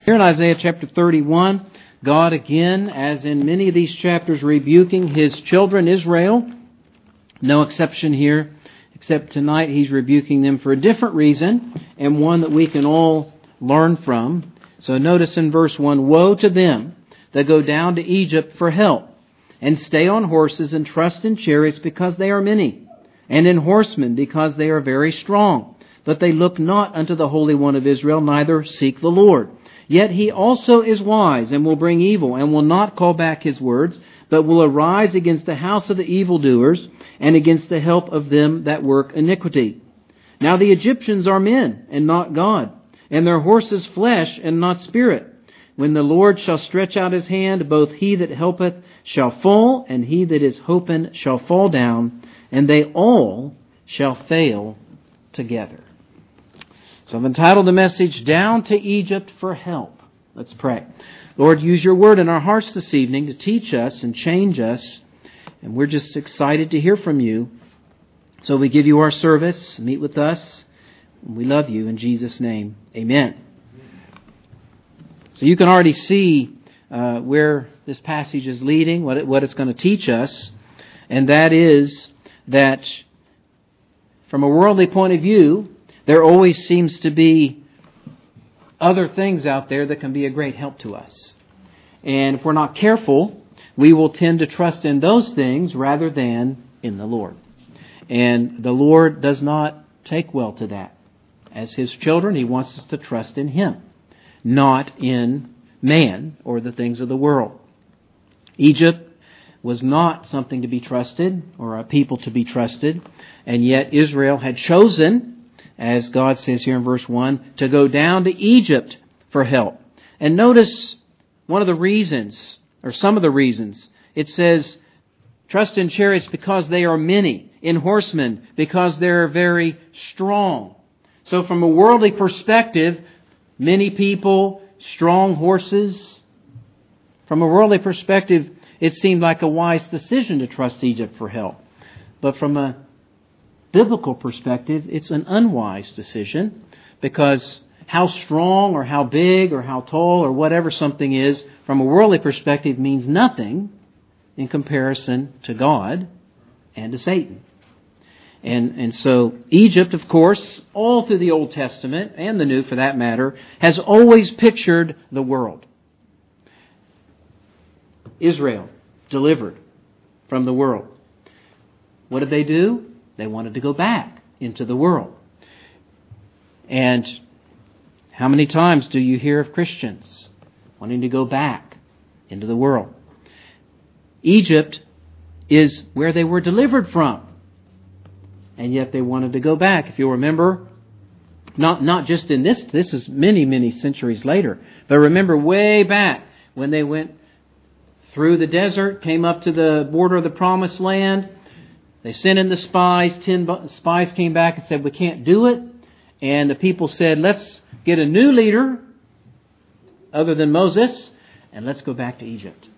Here in Isaiah chapter 31, God again, as in many of these chapters, rebuking His children Israel. No exception here, except tonight He's rebuking them for a different reason, and one that we can all learn from. So notice in verse 1, "Woe to them that go down to Egypt for help, and stay on horses and trust in chariots because they are many, and in horsemen because they are very strong. But they look not unto the Holy One of Israel, neither seek the Lord. Yet He also is wise, and will bring evil, and will not call back His words, but will arise against the house of the evildoers, and against the help of them that work iniquity. Now the Egyptians are men, and not God, and their horses flesh, and not spirit. When the Lord shall stretch out His hand, both he that helpeth shall fall, and he that is hopen shall fall down, and they all shall fail together." So I've entitled the message, "Down to Egypt for Help." Let's pray. Lord, use Your Word in our hearts this evening to teach us and change us. And we're just excited to hear from You. So we give You our service. Meet with us. We love You in Jesus' name. Amen. So you can already see where this passage is leading, what it's going to teach us. And that is that from a worldly point of view, there always seems to be other things out there that can be a great help to us. And if we're not careful, we will tend to trust in those things rather than in the Lord. And the Lord does not take well to that. As His children, He wants us to trust in Him, not in man or the things of the world. Egypt was not something to be trusted or a people to be trusted, and yet Israel had chosen, as God says here in verse 1, to go down to Egypt for help. And notice one of the reasons, or some of the reasons. It says, trust in chariots because they are many, in horsemen because they're very strong. So from a worldly perspective, many people, strong horses. From a worldly perspective, it seemed like a wise decision to trust Egypt for help. But from a biblical perspective, it's an unwise decision, because how strong or how big or how tall or whatever something is from a worldly perspective means nothing in comparison to God and to Satan. And so Egypt, of course, all through the Old Testament and the New for that matter, has always pictured the world. Israel delivered from the world. What did they do? They wanted to go back into the world. And how many times do you hear of Christians wanting to go back into the world? Egypt is where they were delivered from. And yet they wanted to go back. If you'll remember, not just in this is many, many centuries later, but remember way back when they went through the desert, came up to the border of the Promised Land. They sent in the spies. 10 spies came back and said, "We can't do it." And the people said, "Let's get a new leader other than Moses, and let's go back to Egypt."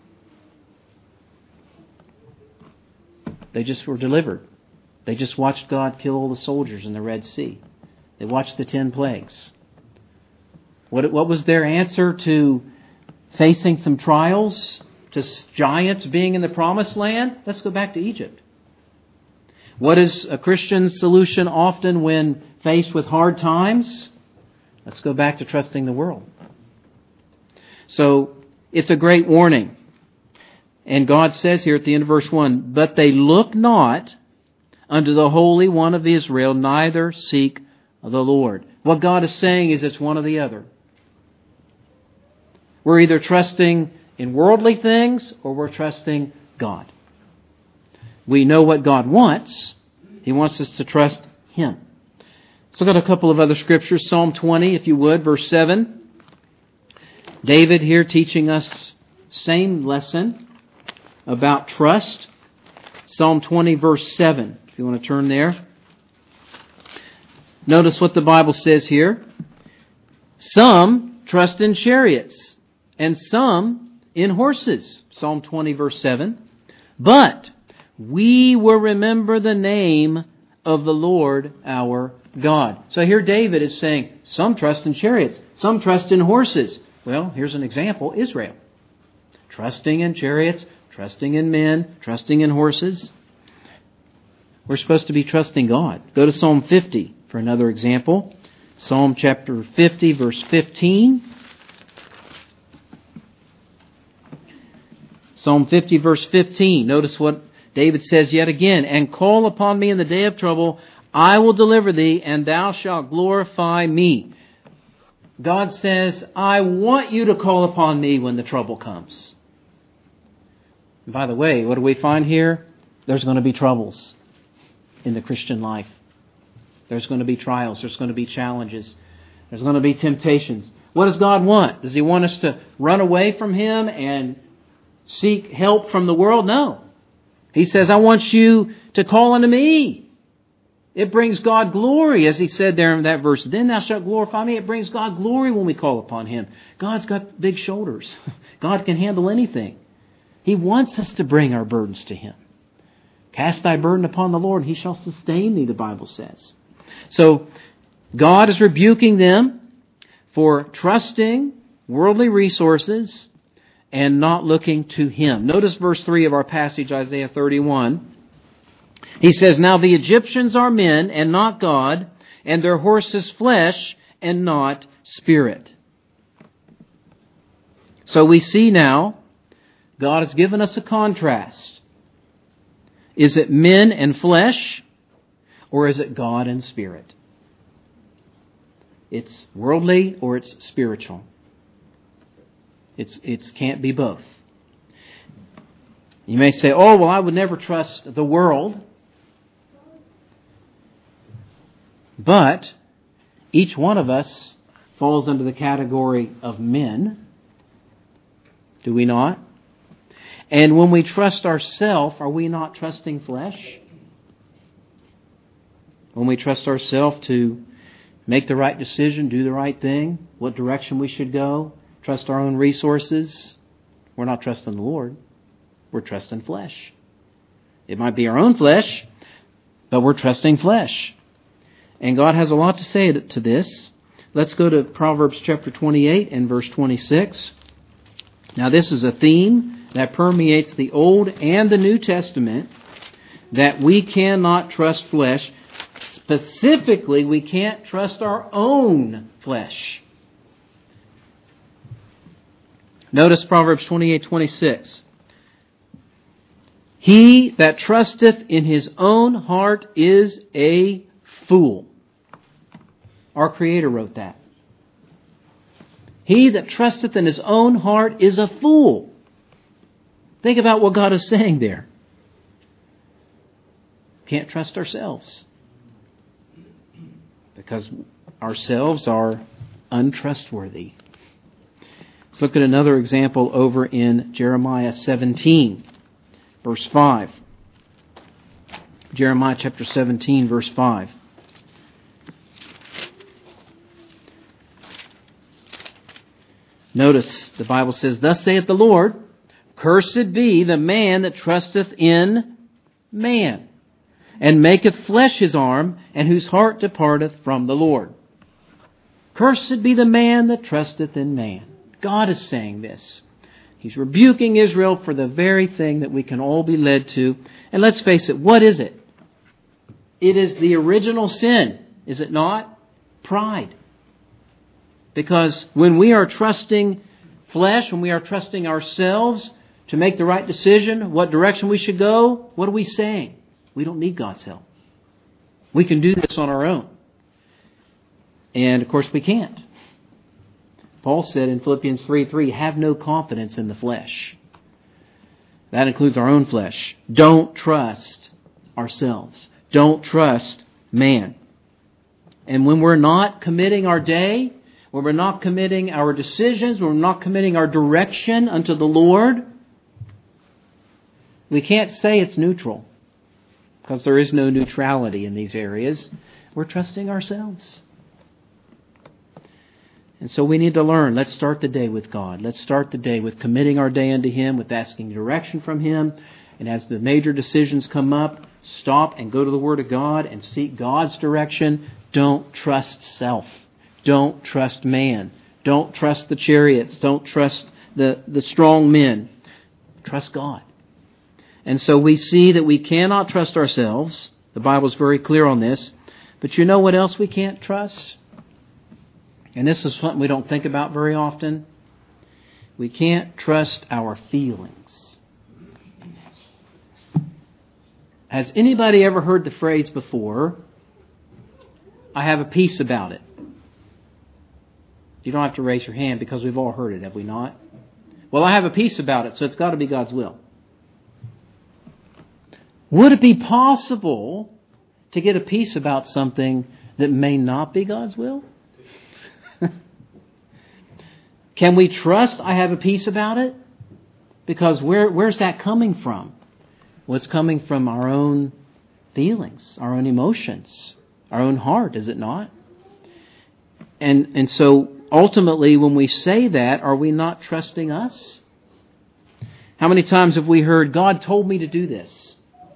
They just were delivered. They just watched God kill all the soldiers in the Red Sea. They watched the 10 plagues. What was their answer to facing some trials, to giants being in the Promised Land? Let's go back to Egypt. What is a Christian's solution often when faced with hard times? Let's go back to trusting the world. So it's a great warning. And God says here at the end of verse 1, "But they look not unto the Holy One of Israel, neither seek the Lord." What God is saying is it's one or the other. We're either trusting in worldly things or we're trusting God. We know what God wants. He wants us to trust Him. So I've got a couple of other scriptures. Psalm 20, if you would, verse 7. David here teaching us same lesson about trust. Psalm 20, verse 7. If you want to turn there. Notice what the Bible says here. Some trust in chariots, and some in horses. Psalm 20, verse 7. But we will remember the name of the Lord our God. So here David is saying, some trust in chariots, some trust in horses. Well, here's an example. Israel. Trusting in chariots, trusting in men, trusting in horses. We're supposed to be trusting God. Go to Psalm 50 for another example. Psalm chapter 50, verse 15. Psalm 50, verse 15. Notice what David says yet again. And call upon me in the day of trouble. I will deliver thee, and thou shalt glorify me. God says, I want you to call upon me when the trouble comes. And by the way, what do we find here? There's going to be troubles in the Christian life. There's going to be trials. There's going to be challenges. There's going to be temptations. What does God want? Does He want us to run away from Him and seek help from the world? No. He says, I want you to call unto me. It brings God glory, as He said there in that verse. Then thou shalt glorify me. It brings God glory when we call upon Him. God's got big shoulders. God can handle anything. He wants us to bring our burdens to Him. Cast thy burden upon the Lord, and He shall sustain thee, the Bible says. So, God is rebuking them for trusting worldly resources and not looking to Him. Notice verse 3 of our passage, Isaiah 31. He says, Now the Egyptians are men and not God, and their horses flesh and not spirit. So we see now, God has given us a contrast. Is it men and flesh, or is it God and spirit? It's worldly or it's spiritual. It can't be both. You may say, oh, well, I would never trust the world. But each one of us falls under the category of men. Do we not? And when we trust ourselves, are we not trusting flesh? When we trust ourselves to make the right decision, do the right thing, what direction we should go, trust our own resources, we're not trusting the Lord. We're trusting flesh. It might be our own flesh, but we're trusting flesh. And God has a lot to say to this. Let's go to Proverbs chapter 28 and verse 26. Now this is a theme that permeates the Old and the New Testament, that we cannot trust flesh. Specifically, we can't trust our own flesh. Notice Proverbs 28:26. He that trusteth in his own heart is a fool. Our Creator wrote that. He that trusteth in his own heart is a fool. Think about what God is saying there. Can't trust ourselves, because ourselves are untrustworthy. Let's look at another example over in Jeremiah 17, verse 5. Jeremiah chapter 17, verse 5. Notice the Bible says, Thus saith the Lord, Cursed be the man that trusteth in man, and maketh flesh his arm, and whose heart departeth from the Lord. Cursed be the man that trusteth in man. God is saying this. He's rebuking Israel for the very thing that we can all be led to. And let's face it, what is it? It is the original sin, is it not? Pride. Because when we are trusting flesh, when we are trusting ourselves to make the right decision, what direction we should go, what are we saying? We don't need God's help. We can do this on our own. And of course we can't. Paul said in Philippians 3:3, have no confidence in the flesh. That includes our own flesh. Don't trust ourselves. Don't trust man. And when we're not committing our day, when we're not committing our decisions, when we're not committing our direction unto the Lord, we can't say it's neutral, because there is no neutrality in these areas. We're trusting ourselves. And so we need to learn. Let's start the day with God. Let's start the day with committing our day unto Him, with asking direction from Him. And as the major decisions come up, stop and go to the Word of God and seek God's direction. Don't trust self. Don't trust man. Don't trust the chariots. Don't trust the strong men. Trust God. And so we see that we cannot trust ourselves. The Bible is very clear on this. But you know what else we can't trust? And this is something we don't think about very often. We can't trust our feelings. Has anybody ever heard the phrase before, I have a peace about it? You don't have to raise your hand because we've all heard it, have we not? Well, I have a peace about it, so it's got to be God's will. Would it be possible to get a peace about something that may not be God's will? Can we trust I have a peace about it? Because where's that coming from? Well, it's coming from our own feelings, our own emotions, our own heart, is it not? And so ultimately, when we say that, are we not trusting us? How many times have we heard, God told me to do this?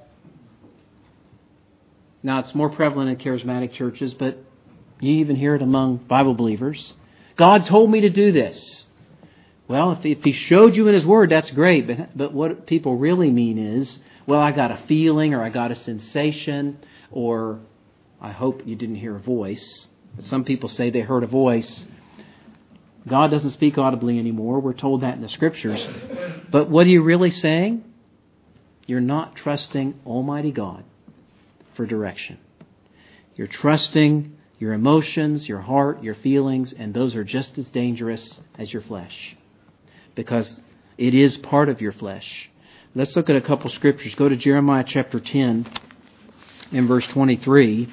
Now, it's more prevalent in charismatic churches, but you even hear it among Bible believers. God told me to do this. Well, if He showed you in His Word, that's great. But what people really mean is, well, I got a feeling, or I got a sensation, or I hope you didn't hear a voice. But some people say they heard a voice. God doesn't speak audibly anymore. We're told that in the Scriptures. But what are you really saying? You're not trusting Almighty God for direction. You're trusting your emotions, your heart, your feelings, and those are just as dangerous as your flesh. Because it is part of your flesh. Let's look at a couple scriptures. Go to Jeremiah chapter 10 and verse 23.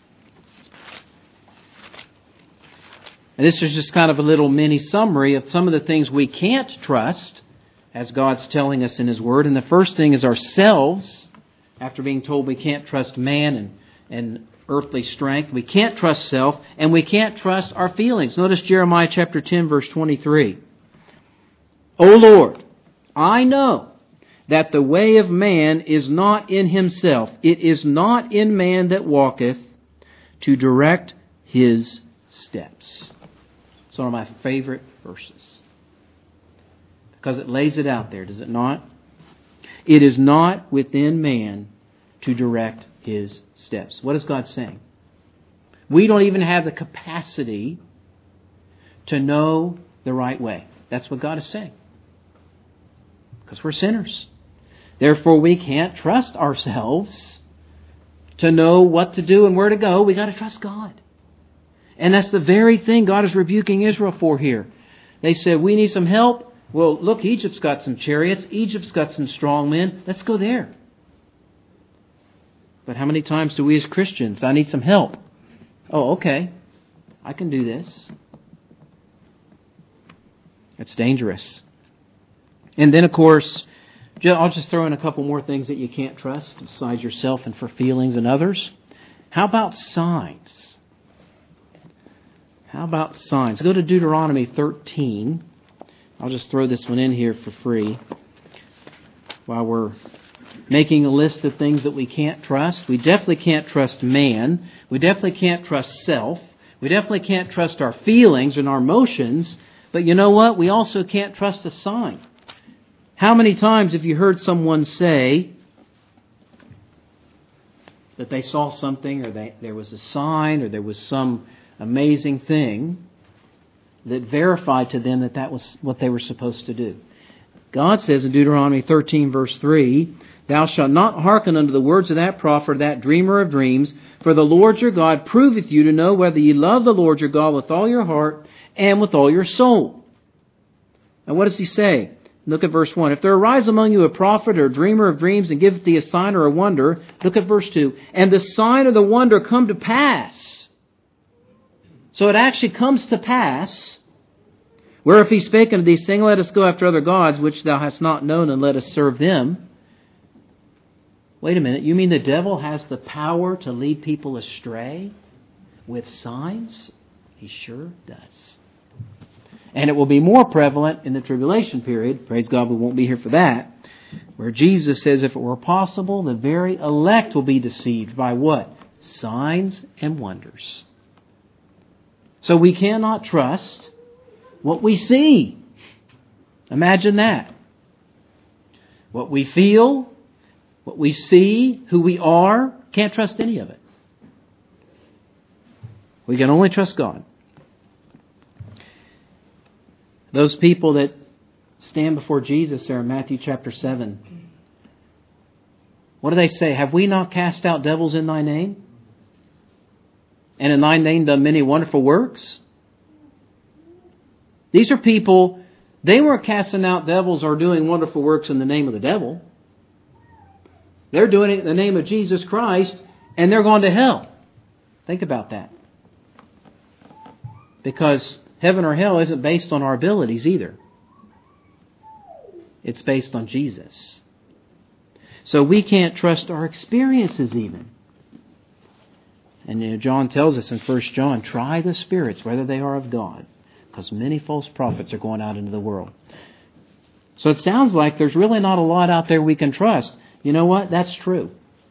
And this is just kind of a little mini summary of some of the things we can't trust as God's telling us in His Word. And the first thing is ourselves. After being told we can't trust man and earthly strength, we can't trust self, and we can't trust our feelings. Notice Jeremiah chapter 10, verse 23. O Lord, I know that the way of man is not in himself. It is not in man that walketh to direct his steps. It's one of my favorite verses. Because it lays it out there, does it not? It is not within man to direct his steps. What is God saying? We don't even have the capacity to know the right way. That's what God is saying. Because we're sinners. Therefore, we can't trust ourselves to know what to do and where to go. We got to trust God. And that's the very thing God is rebuking Israel for here. They said, we need some help. Well, look, Egypt's got some chariots. Egypt's got some strong men. Let's go there. But how many times do we as Christians, I need some help. Oh, okay. I can do this. It's dangerous. And then, of course, I'll just throw in a couple more things that you can't trust besides yourself and for feelings and others. How about signs? How about signs? Go to Deuteronomy 13. I'll just throw this one in here for free while we're making a list of things that we can't trust. We definitely can't trust man. We definitely can't trust self. We definitely can't trust our feelings and our emotions. But you know what? We also can't trust a sign. How many times have you heard someone say that they saw something, or there was a sign, or there was some amazing thing that verified to them that was what they were supposed to do? God says in Deuteronomy 13, verse 3, Thou shalt not hearken unto the words of that prophet, that dreamer of dreams, for the Lord your God proveth you to know whether ye love the Lord your God with all your heart and with all your soul. Now what does He say? Look at verse 1. If there arise among you a prophet or a dreamer of dreams and giveth thee a sign or a wonder, look at verse 2. And the sign or the wonder come to pass. So it actually comes to pass. Where if he spake unto thee, saying, Let us go after other gods, which thou hast not known, and let us serve them. Wait a minute. You mean the devil has the power to lead people astray with signs? He sure does. And it will be more prevalent in the tribulation period. Praise God, we won't be here for that. Where Jesus says, if it were possible, the very elect will be deceived by what? Signs and wonders. So we cannot trust what we see. Imagine that. What we feel, what we see, who we are, can't trust any of it. We can only trust God. Those people that stand before Jesus there in Matthew chapter 7, what do they say? Have we not cast out devils in thy name? And in thy name done many wonderful works? These are people, they weren't casting out devils or doing wonderful works in the name of the devil. They're doing it in the name of Jesus Christ, and they're going to hell. Think about that. Because heaven or hell isn't based on our abilities either. It's based on Jesus. So we can't trust our experiences even. And John tells us in 1 John, try the spirits, whether they are of God, because many false prophets are going out into the world. So it sounds like there's really not a lot out there we can trust. You know what? That's true.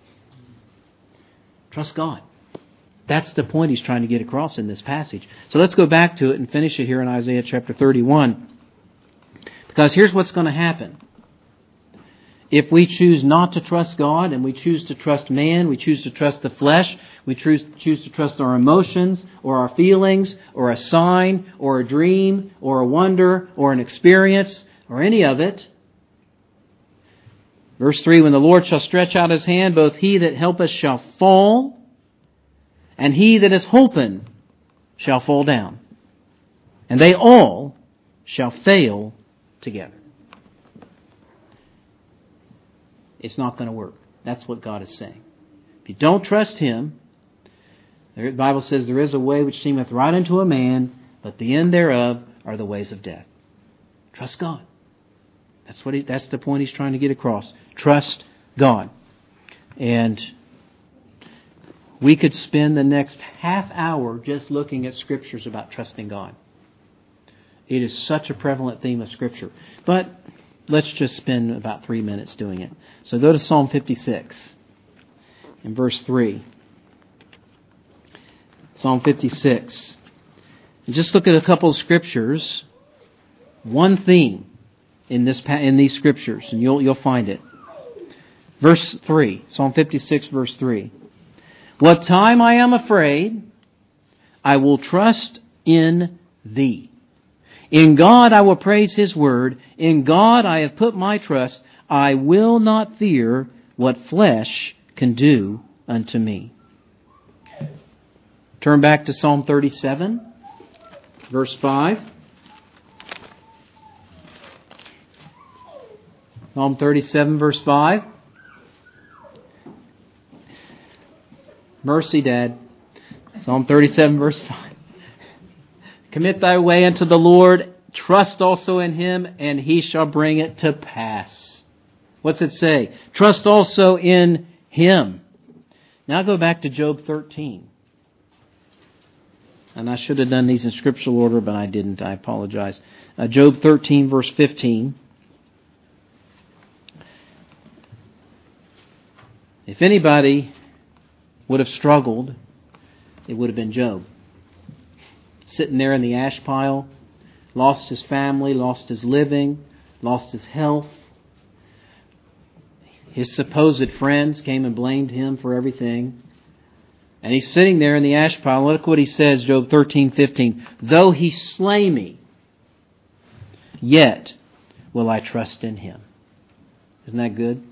Trust God. That's the point he's trying to get across in this passage. So let's go back to it and finish it here in Isaiah chapter 31. Because here's what's going to happen. If we choose not to trust God and we choose to trust man, we choose to trust the flesh, we choose to trust our emotions or our feelings or a sign or a dream or a wonder or an experience or any of it. Verse 3, when the Lord shall stretch out his hand, both he that helpeth shall fall, and he that is holpen shall fall down. And they all shall fail together. It's not going to work. That's what God is saying. If you don't trust Him, the Bible says there is a way which seemeth right unto a man, but the end thereof are the ways of death. Trust God. That's the point he's trying to get across. Trust God. And we could spend the next half hour just looking at scriptures about trusting God. It is such a prevalent theme of Scripture. But let's just spend about 3 minutes doing it. So go to Psalm 56 in verse 3. Psalm 56. And just look at a couple of scriptures. One theme in these scriptures, and you'll find it. Verse 3. Psalm 56, verse 3. What time I am afraid, I will trust in Thee. In God I will praise His word. In God I have put my trust. I will not fear what flesh can do unto me. Turn back to Psalm 37, verse 5. Psalm 37, verse 5. Mercy, Dad. Psalm 37, verse 5. Commit thy way unto the Lord, trust also in Him, and He shall bring it to pass. What's it say? Trust also in Him. Now go back to Job 13. And I should have done these in scriptural order, but I didn't. I apologize. Job 13, verse 15. If anybody would have struggled, it would have been Job. Sitting there in the ash pile, lost his family, lost his living, lost his health. His supposed friends came and blamed him for everything. And he's sitting there in the ash pile. Look what he says, Job 13:15. Though he slay me, yet will I trust in Him. Isn't that good?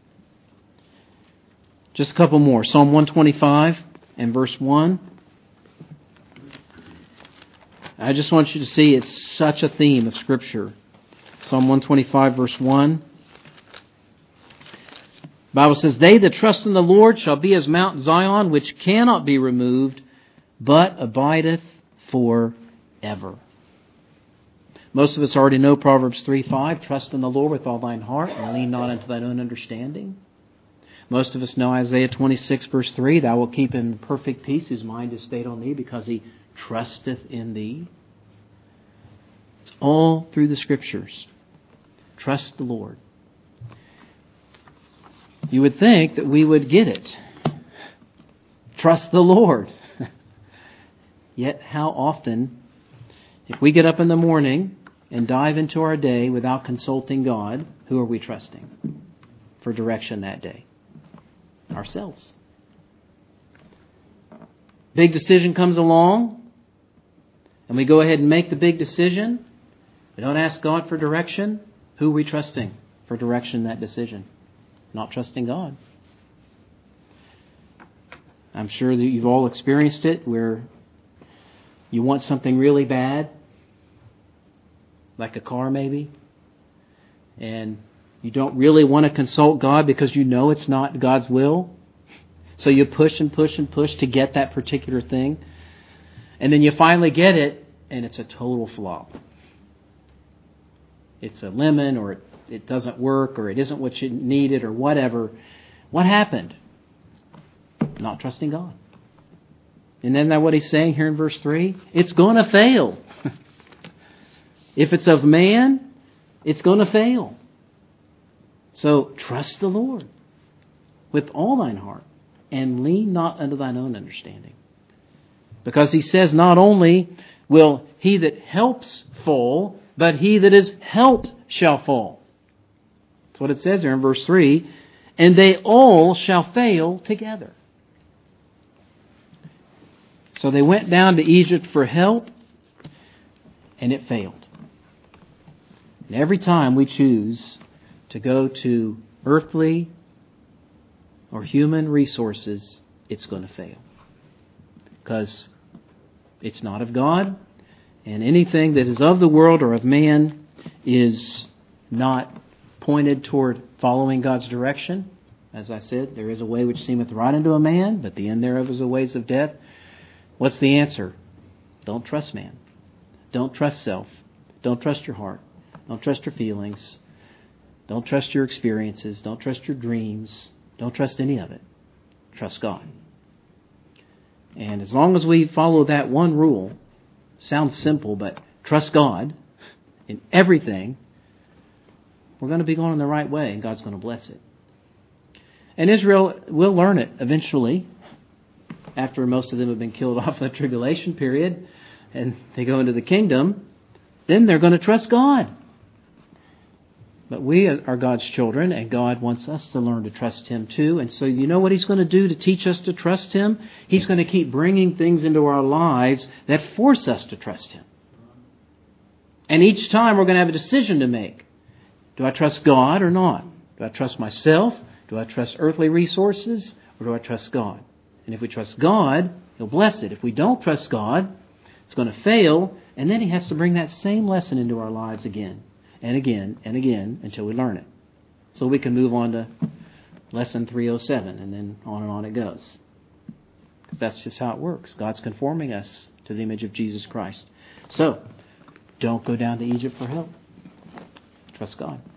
Just a couple more. Psalm 125 and verse 1. I just want you to see it's such a theme of Scripture. Psalm 125 verse 1. The Bible says, they that trust in the Lord shall be as Mount Zion, which cannot be removed, but abideth forever. Most of us already know Proverbs 3:5. Trust in the Lord with all thine heart, and lean not unto thine own understanding. Most of us know Isaiah 26 verse 3. Thou wilt keep him in perfect peace, whose mind is stayed on Thee, because he trusteth in Thee. It's all through the Scriptures. Trust the Lord. You would think that we would get it. Trust the Lord. Yet how often If we get up in the morning and dive into our day without consulting God, who are we trusting for direction that day? Ourselves. Big decision comes along, and we go ahead and make the big decision. We don't ask God for direction. Who are we trusting for direction in that decision? Not trusting God. I'm sure that you've all experienced it where you want something really bad, like a car maybe, and you don't really want to consult God because you know it's not God's will. So you push and push and push to get that particular thing. And then you finally get it, and it's a total flop. It's a lemon, or it doesn't work, or it isn't what you needed, or whatever. What happened? Not trusting God. And isn't that what he's saying here in verse 3? It's going to fail. If it's of man, it's going to fail. So trust the Lord with all thine heart, and lean not unto thine own understanding. Because he says not only will he that helps fall, but he that is helped shall fall. That's what it says here in verse 3. And they all shall fail together. So they went down to Egypt for help, and it failed. And every time we choose to go to earthly or human resources, it's going to fail. Because it's not of God, and anything that is of the world or of man is not pointed toward following God's direction. As I said, there is a way which seemeth right unto a man, but the end thereof is the ways of death. What's the answer? Don't trust man. Don't trust self. Don't trust your heart. Don't trust your feelings. Don't trust your experiences. Don't trust your dreams. Don't trust any of it. Trust God. And as long as we follow that one rule, sounds simple, but trust God in everything, we're going to be going in the right way, and God's going to bless it. And Israel will learn it eventually, after most of them have been killed off in the tribulation period, and they go into the kingdom. Then they're going to trust God. But we are God's children, and God wants us to learn to trust Him too. And so you know what He's going to do to teach us to trust Him? He's going to keep bringing things into our lives that force us to trust Him. And each time we're going to have a decision to make. Do I trust God or not? Do I trust myself? Do I trust earthly resources? Or do I trust God? And if we trust God, He'll bless it. If we don't trust God, it's going to fail. And then He has to bring that same lesson into our lives again. And again and again until we learn it. So we can move on to lesson 307, and then on it goes. Because that's just how it works. God's conforming us to the image of Jesus Christ. So, don't go down to Egypt for help. Trust God.